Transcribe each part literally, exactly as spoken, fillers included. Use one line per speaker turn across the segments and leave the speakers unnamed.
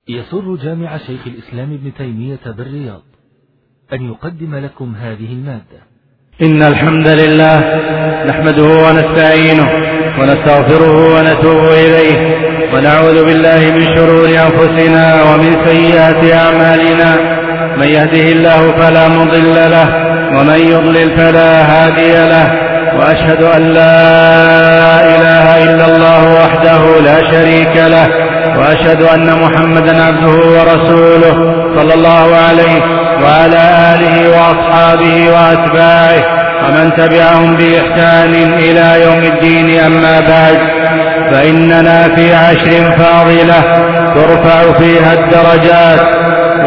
يسر جامع شيخ الإسلام ابن تيمية بالرياض أن يقدم لكم هذه المادة.
إن الحمد لله نحمده ونستعينه ونستغفره ونتوب إليه ونعوذ بالله من شرور أنفسنا ومن سيئات أعمالنا، من يهده الله فلا مضل له ومن يضلل فلا هادي له، وأشهد أن لا إله إلا الله وحده لا شريك له، وأشهد أن محمدا عبده ورسوله صلى الله عليه وعلى آله وأصحابه وأتباعه ومن تبعهم بإحسان إلى يوم الدين. أما بعد، فإننا في عشر فاضلة ترفع فيها الدرجات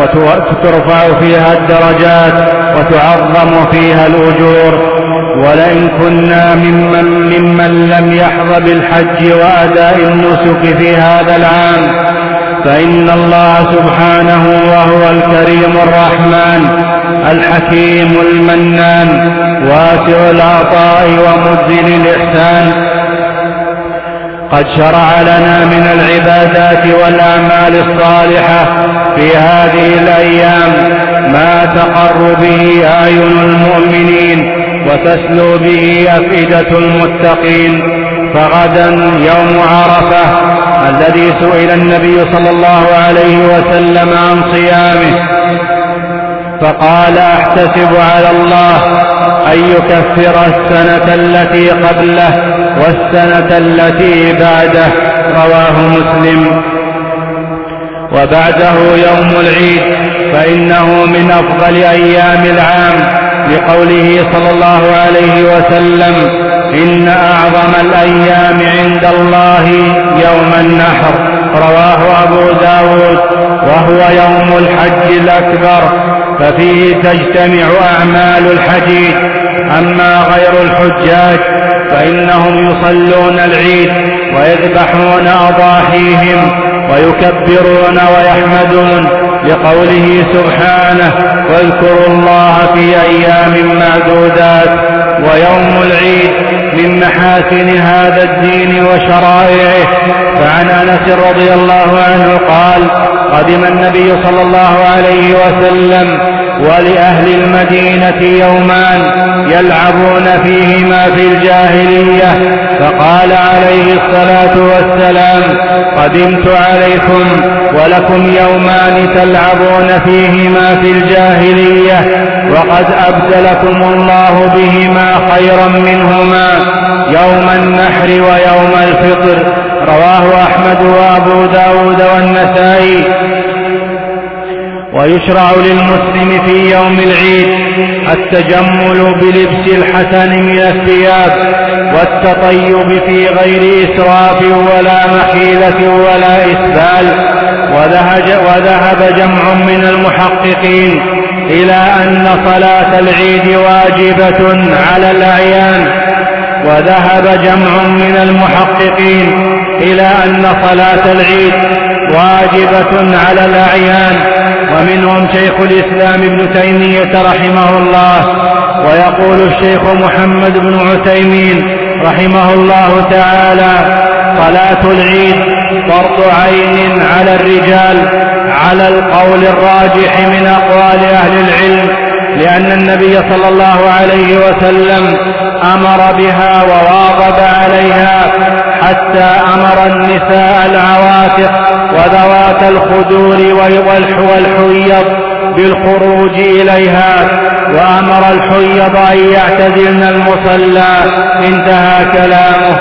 وترفع فيها الدرجات وتعظم فيها الأجور. ولئن كنا ممن, ممن لم يحظ بالحج وأداء النسك في هذا العام، فإن الله سبحانه وهو الكريم الرحمن الحكيم المنان واسع العطاء ومبذل الإحسان قد شرع لنا من العبادات والأعمال الصالحة في هذه الأيام ما تقر به أعين المؤمنين وتسلو به أفئدة المتقين. فغدا يوم عرفة الذي سئل النبي صلى الله عليه وسلم عن صيامه فقال: أحتسب على الله أن يكفر السنة التي قبله والسنة التي بعده. رواه مسلم. وبعده يوم العيد فإنه من أفضل أيام العام، لقوله صلى الله عليه وسلم: إن أعظم الأيام عند الله يوم النحر. رواه أبو داود. وهو يوم الحج الأكبر، ففيه تجتمع أعمال الحجيج. أما غير الحجاج فإنهم يصلون العيد ويذبحون أضاحيهم ويكبرون ويحمدون، لقوله سبحانه: واذكروا الله في أيام معدودات. ويوم العيد من محاسن هذا الدين وشرائعه. فعن أنس رضي الله عنه قال: قدم النبي صلى الله عليه وسلم ولأهل المدينة يومان يلعبون فيهما في الجاهلية، فقال عليه الصلاة والسلام: قدمت عليكم ولكم يومان تلعبون فيهما في الجاهلية، وقد أبدلكم الله بهما خيرا منهما، يوم النحر ويوم الفطر. رواه أحمد وأبو داود والنسائي. ويشرع للمسلم في يوم العيد التجمل بلبس الحسن من الثياب والتطيب في غير إسراف ولا مخيلة ولا إسبال. وذهب جمع من المحققين إلى أن صلاة العيد واجبة على الأعيان وذهب جمع من المحققين إلى أن صلاة العيد واجبة على الأعيان، ومنهم شيخ الإسلام ابن تيمية رحمه الله. ويقول الشيخ محمد بن عثيمين رحمه الله تعالى: صلاة العيد فرض عين على الرجال على القول الراجح من أقوال أهل العلم، لأن النبي صلى الله عليه وسلم أمر بها وواظب عليها، حتى أمر النساء العواتق وذوات الخدور والحيض بالخروج إليها، وأمر الحيض أن يعتزلن المصلى. انتهى كلامه.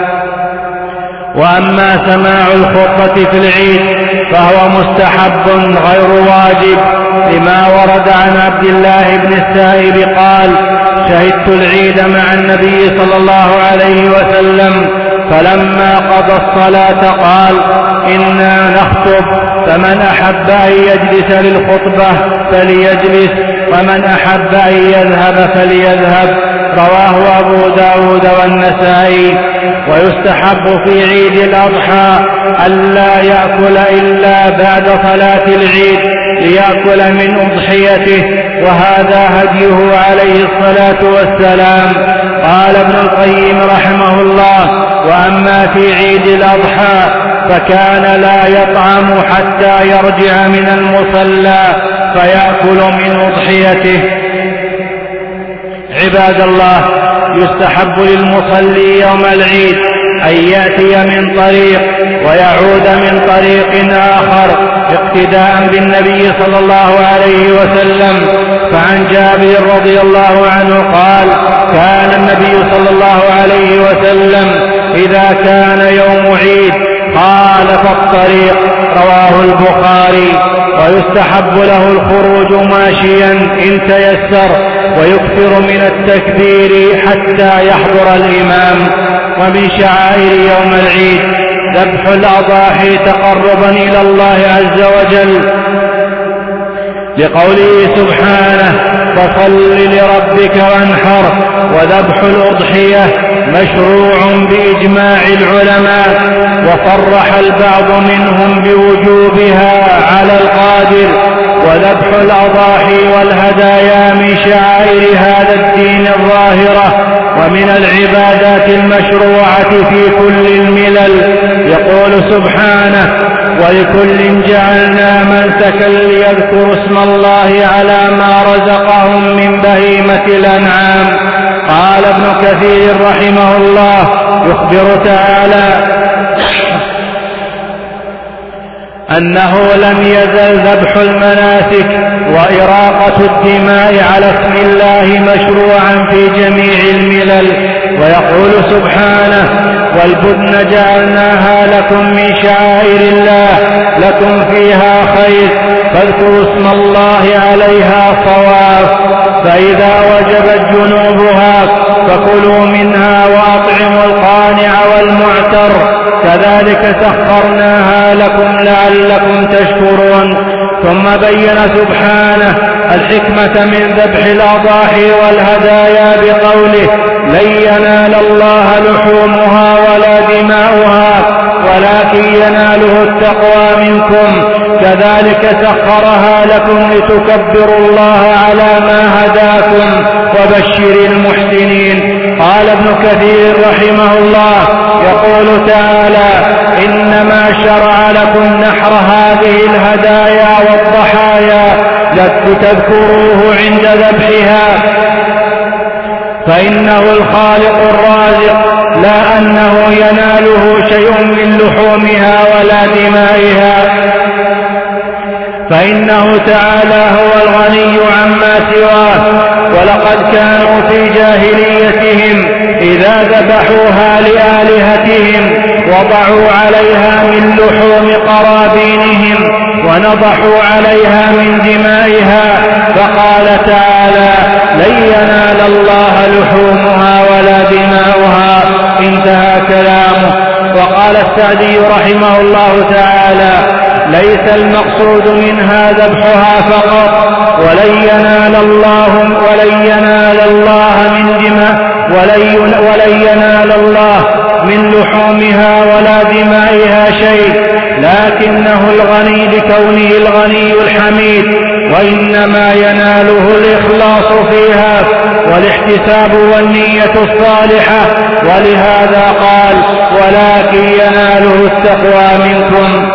وأما سماع الخطبة في العيد فهو مستحب غير واجب، لما ورد عن عبد الله بن السائب قال: شهدت العيد مع النبي صلى الله عليه وسلم، فلما قضى الصلاة قال: إنا نخطب، فمن أحب أن يجلس للخطبة فليجلس، ومن أحب أن يذهب فليذهب. رواه أبو داود والنسائي. ويستحب في عيد الأضحى ألا يأكل إلا بعد صلاة العيد ليأكل من أضحيته، وهذا هديه عليه الصلاة والسلام. قال ابن القيم رحمه الله: وأما في عيد الأضحى فكان لا يطعم حتى يرجع من المصلى فيأكل من أضحيته. عباد الله، يستحب للمصلي يوم العيد أن يأتي من طريق ويعود من طريق آخر اقتداء بالنبي صلى الله عليه وسلم. فعن جابر رضي الله عنه قال: كان النبي صلى الله عليه وسلم إذا كان يوم عيد خالف الطريق، رواه البخاري. ويستحب له الخروج ماشيا إن تيسر، ويكثر من التكبير حتى يحضر الإمام. ومن شعائر يوم العيد ذبح الأضاحي تقربا إلى الله عز وجل، لقوله سبحانه: فصل لربك وانحر. وذبح الأضحية مشروع بإجماع العلماء، وصرح البعض منهم بوجوبها على القادر. وذبح الأضاحي والهدايا من شعائر هذا الدين الظاهرة، ومن العبادات المشروعة في كل الملل. يقول سبحانه: ولكل جعلنا منسكا ليذكروا اسم الله على ما رزقهم من بهيمة الأنعام. قال ابن كثير رحمه الله: يخبر تعالى أنه لم يزل ذبح المناسك وإراقة الدماء على اسم الله مشروعا في جميع الملل. ويقول سبحانه: والبدن جعلناها لكم من شعائر الله لكم فيها خير فاذكروا اسم الله عليها صواف، فإذا وجبت جنوبها فكلوا منها وأطعموا القانع والمعتر، كذلك سخرناها لكم لعلكم تشكرون. ثم بين سبحانه الحكمة من ذبح الأضاحي والهدايا بقوله: لن ينال الله لحومها ولا دماؤها ولكن يناله التقوى منكم، كذلك سخرها لكم لتكبروا الله على ما هداكم وبشر المحسنين. قال ابن كثير رحمه الله: يقول تعالى: إنما شرع لكم نحر هذه الهدايا والضحايا لتذكروه عند ذبحها، فإنه الخالق الرازق، لا أنه يناله شيء من لحومها ولا دمائها، فإنه تعالى هو الغني عما سواه. ولقد كانوا في جاهليتهم إذا ذبحوها لآلهتهم وضعوا عليها من لحوم قرابينهم ونضحوا عليها من دمائها، فقال تعالى: لن ينال الله لحومها ولا دماؤها. انتهى كلامه. وقال السعدي رحمه الله تعالى: ليس المقصود منها ذبحها فقط، ولن ينال الله ولن ينال الله من دماء ولن ينال الله من لحومها ولا دمائها شيء، لكنه الغني لكونه الغني الحميد، وإنما يناله الإخلاص فيها والاحتساب والنية الصالحة. ولهذا قال: ولكن يناله التقوى منكم.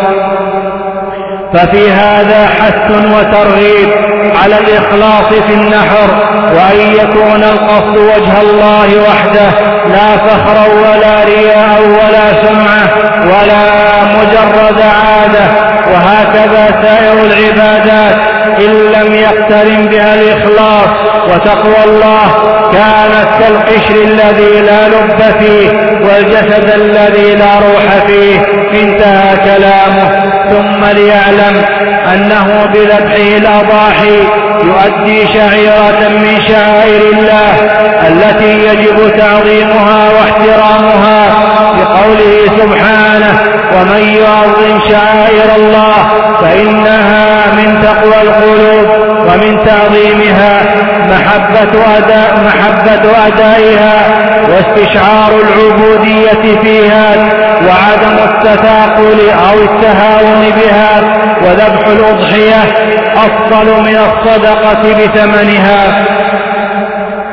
ففي هذا حث وترغيب على الإخلاص في النحر، وأن يكون القصد وجه الله وحده، لا فخرا ولا رياء ولا سمعة ولا مجرد عادة. وهكذا سائر العبادات إن لم يقترن بها الإخلاص وتقوى الله كانت كالقشر الذي لا لب فيه والجسد الذي لا روح فيه. انتهى كلامه. ثم ليعلم أنه بذبحه الأضاحي يؤدي شعيرة من شعائر الله التي يجب تعظيمها واحترامها، بقوله سبحانه: ومن يعظم شعائر الله فإنها من تقوى القلوب. ومن تعظيمها محبة أداء محبة أدائها واستشعار العبودية فيها وعدم التثاقل أو التهاون بها. وذبح الأضحية أفضل من الصدقة بثمنها.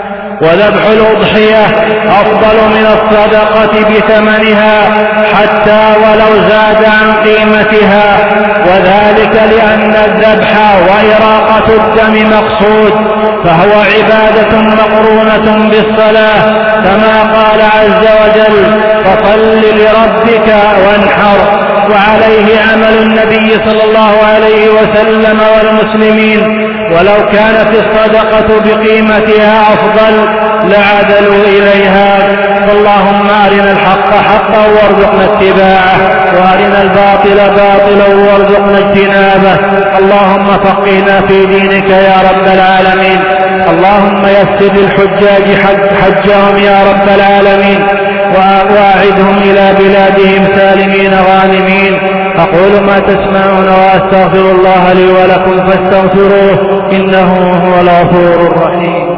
وذبح الأضحية أفضل من الصدقة بثمنها حتى ولو زاد عن قيمتها، وذلك لأن الذبح وإراقة الدم مقصود، فهو عبادة مقرونة بالصلاة، كما قال عز وجل: فصل لربك وانحر. وعليه عمل النبي صلى الله عليه وسلم والمسلمين، ولو كانت الصدقة بقيمتها أفضل لعدلوا إليها. فاللهم أرنا الحق حقا وارزقنا اتباعه، وأرنا الباطل باطلا وارزقنا اجتنابه. اللهم فقهنا في دينك يا رب العالمين. اللهم يسر للحجاج حجهم يا رب العالمين، وأعدهم إلى بلادهم سالمين غانمين. أقول ما تسمعون وأستغفر الله لي ولكم فاستغفروه إنه هو الغفور الرحيم.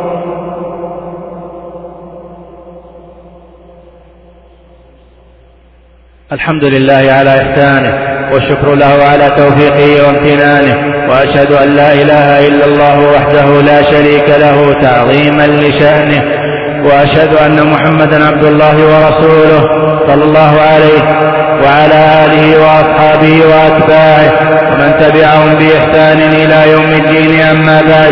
الحمد لله على إحسانه، والشكر له على توفيقه وامتنانه، وأشهد أن لا إله إلا الله وحده لا شريك له تعظيما لشأنه، وأشهد أن محمدا عبد الله ورسوله صلى الله عليه وعلى آله وأصحابه وأتباعه ومن تبعهم بإحسان إلى يوم الدين. أما بعد،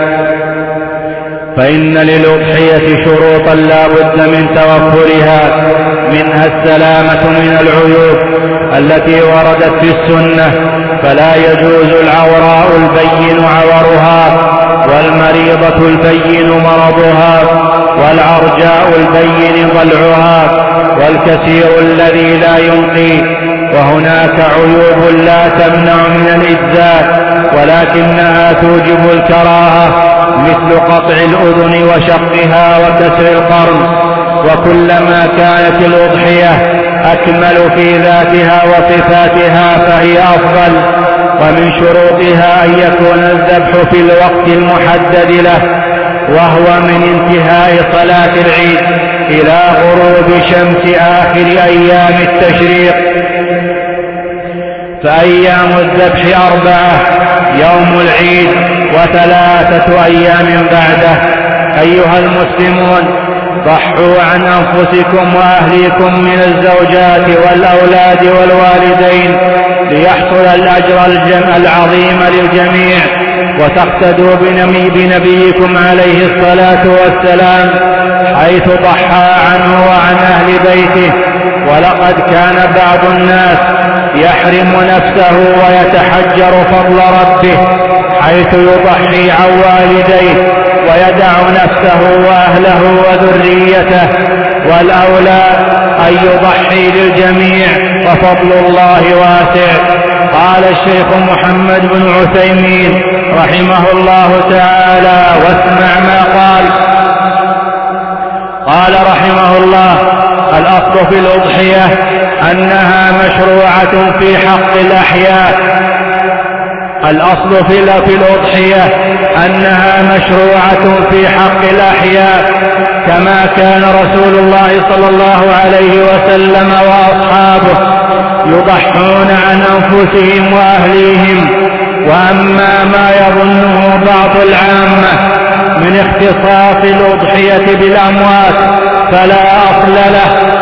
فإن للأضحية شروطا لا بد من توفرها، منها السلامة من العيوب التي وردت في السنة، فلا يجوز العوراء البين عورها، والمريضة البين مرضها، والعرجاء البين ضلعها، والكثير الذي لا ينقي. وهناك عيوب لا تمنع من الإجزاء ولكنها توجب الكراهة، مثل قطع الأذن وشقها وكسر القرن. وكلما كانت الأضحية أكمل في ذاتها وصفاتها فهي أفضل. ومن شروطها أن يكون الذبح في الوقت المحدد له، وهو من انتهاء صلاة العيد إلى غروب شمس آخر أيام التشريق. فأيام الذبح أربعة: يوم العيد وثلاثة أيام بعده. أيها المسلمون، ضحوا عن أنفسكم وأهليكم من الزوجات والأولاد والوالدين ليحصل الأجر العظيم للجميع، وتقتدوا بنبي بنبيكم عليه الصلاة والسلام حيث ضحى عنه وعن أهل بيته. ولقد كان بعض الناس يحرم نفسه ويتحجر فضل ربه حيث يضحي عن والديه ويدع نفسه وأهله وذريته، والأولى أن يضحي للجميع، وفضل الله واسع. قال الشيخ محمد بن عثيمين رحمه الله تعالى، واسمع ما قال. قال رحمه الله: الأصل في الأضحية أنها مشروعة في حق الأحياء. الأصل في الأضحية أنها مشروعة في حق الأحياء، كما كان رسول الله صلى الله عليه وسلم وأصحابه يضحون عن أنفسهم وأهليهم. وأما ما يظنه بعض العامة من اختصاص الأضحية بالأموات فلا أصل له.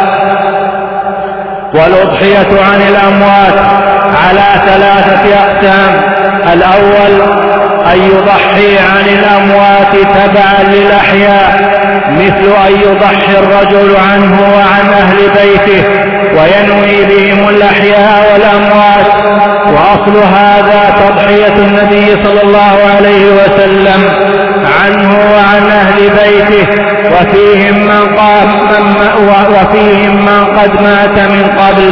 والأضحية عن الأموات على ثلاثة أقسام: الأول أن يضحي عن الأموات تبعا للأحياء، مثل أن يضحي الرجل عنه وعن أهل بيته وينوي بهم الأحياء والأموات. وأصل هذا تضحية النبي صلى الله عليه وسلم عنه وعن أهل بيته، وفيهم من, وفيهم من قد مات من قبل.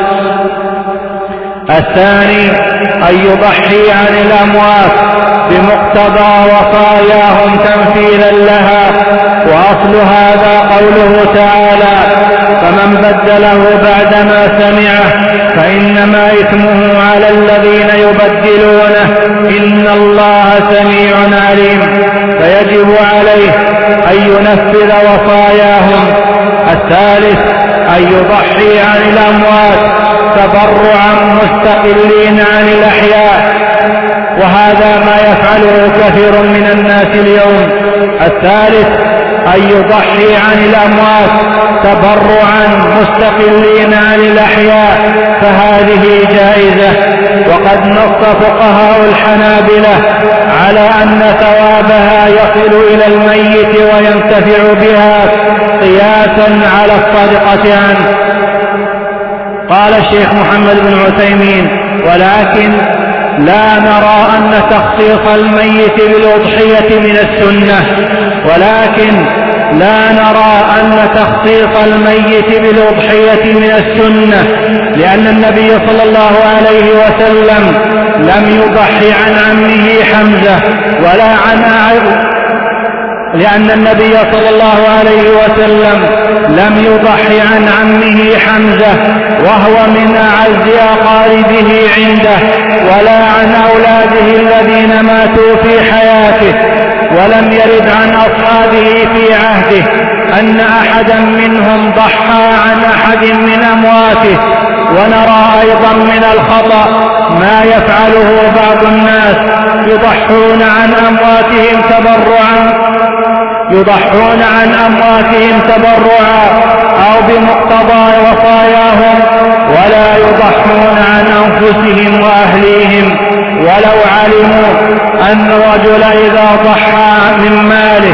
الثاني أن يضحي عن الأموات بمقتضى وصاياهم تمثيلا لها. وأصل هذا قوله تعالى: فمن بدله بعدما سمعه فإنما إثمه على الذين يبدلونه إن الله سميع عليم. فيجب عليه أن ينفذ وصاياهم. الثالث أن يضحي عن الأموات تبرعا مستقلين عن الأحياء، وهذا ما يفعله كثير من الناس اليوم. الثالث أن يضحي عن الأموات تبرعا مستقلين عن الأحياء فهذه جائزة. وقد نص فقهاء الحنابلة على أن ثوابها يصل إلى الميت وينتفع بها قياسا على الصدقة عنه. قال الشيخ محمد بن عثيمين: ولكن لا نرى أن تخصيص الميت بالأضحية من السنة ولكن لا نرى أن تخصيص الميت بالأضحية من السنة لأن النبي صلى الله عليه وسلم لم يضحي عن عمه حمزة ولا عن أعز لأن النبي صلى الله عليه وسلم لم يضحي عن عمه حمزة وهو من أعز أقاربه عنده ولا عن أولاده الذين ماتوا في حياته، ولم يرد عن أصحابه في عهده أن أحدا منهم ضحى عن أحد من أمواته. ونرى أيضا من الخطأ ما يفعله بعض الناس يضحون عن أمواتهم تبرعا يضحون عن أمواتهم تبرعا أو بمقتضى وصاياهم ولا يضحون عن أنفسهم وأهليهم، ولو علموا أن الرجل إذا ضحى من ماله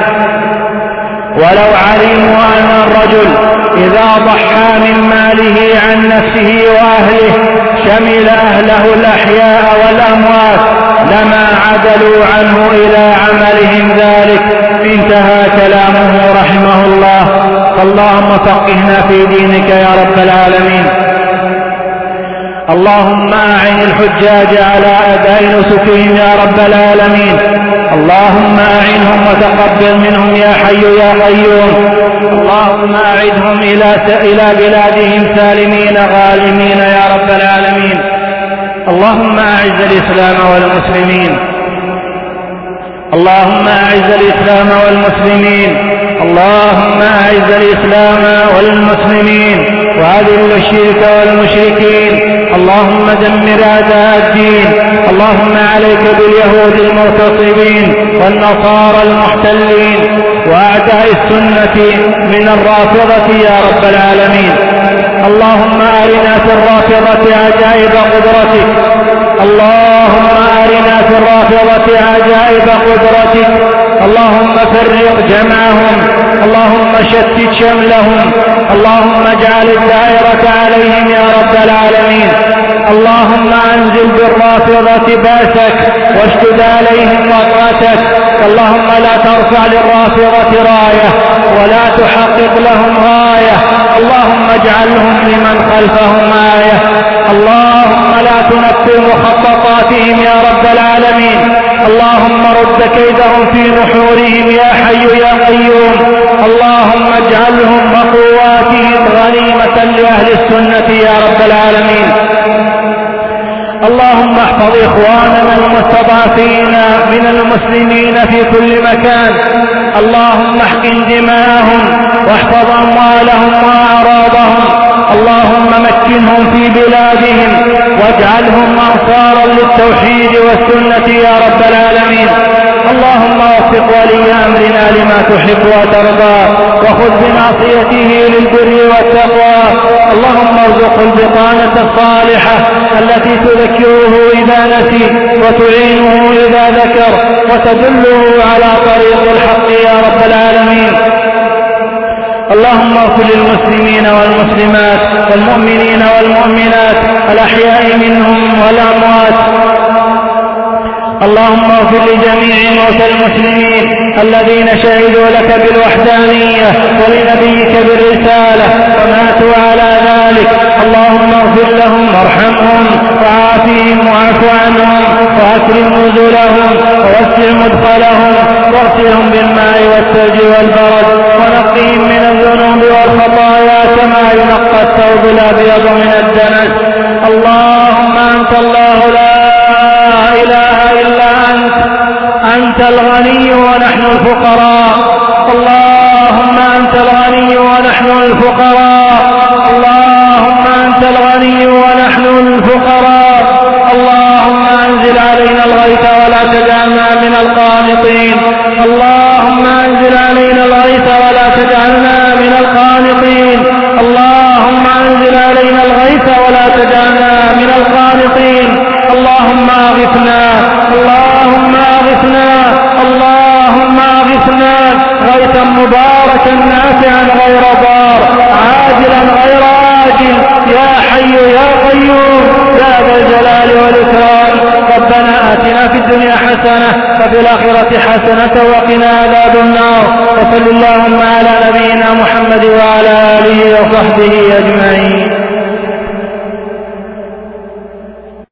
ولو علموا أن الرجل إذا ضحى من ماله عن نفسه وأهله شمل أهله الأحياء والأموات لما عدلوا عنه إلى عملهم ذلك. انتهى كلامه رحمه الله. اللهم فقهنا في دينك يا رب العالمين. اللهم أعن الحجاج على أداء نسكهم يا رب العالمين. اللهم أعنهم وتقبل منهم يا حي يا قيوم. اللهم أعدهم إلى إلى بلادهم سالمين غانمين يا رب العالمين. اللهم أعز الإسلام والمسلمين. اللهم أعز الإسلام والمسلمين. اللهم أعز الإسلام والمسلمين وأذل الشرك والمشركين. اللهم دمر أعداء الدين. اللهم عليك باليهود المغتصبين والنصارى المحتلين وأعداء السنة من الرافضة يا رب العالمين. اللهم أرنا في الرافضة عجائب قدرتك. اللهم أرنا في الرافضة عجائب قدرتك. اللهم فرق جمعهم. اللهم شتت شملهم. اللهم اجعل الدائرة عليهم يا رب العالمين. اللهم أنزل بالرافضة بأسك واشتد عليهم وطأتك. اللهم لا ترفع للرافضة راية ولا تحقق لهم غاية. اللهم اجعلهم لمن خلفهم آية. اللهم لا تنفذ مخططاتهم يا رب العالمين. اللهم رد كيدهم في نحورهم يا حي يا قيوم. اللهم اجعلهم وقواتهم غنيمة لأهل السنة يا رب العالمين. اللهم احفظ إخواننا المستضعفين من المسلمين في كل مكان. اللهم احقن دماءهم واحفظ أموالهم وأعراضهم. اللهم مكنهم في بلادهم واجعلهم أنصارا للتوحيد والسنة يا رب العالمين. اللهم وفق ولي أمرنا لما تحب وترضى وخذ بناصيته للبر والتقوى. اللهم ارزقه البطانة الصالحة التي تذكره إذا نسي وتعينه إذا ذكر وتدله على طريق الحق يا رب العالمين. اللهم اغفر للمسلمين والمسلمات والمؤمنين والمؤمنات الأحياء منهم والأموات. اللهم اغفر لجميع موتى المسلمين الذين شهدوا لك بالوحدانية ولنبيك بالرسالة وماتوا على ذلك. اللهم اغفر لهم وارحمهم وعافهم واعف عنهم واكرم نزلهم ووسع مدخلهم واغسلهم بالماء والثلج والبرد ونقهم من الذنوب والخطايا كما ينقى الثوب الأبيض من الدنس. اللهم أنت الله لا إله إلا أنت. أنت الغني ونحن الفقراء. اللهم أنت الغني ونحن الفقراء. اللهم أنت الغني ونحن الفقراء. اللهم أنزل علينا الغيث ولا تجعلنا من القانطين. اللهم أنزل علينا الغيث وفي الآخرة حسنة وقنا عذاب النار. وصل اللهم على نبينا محمد وعلى آله وصحبه أجمعين.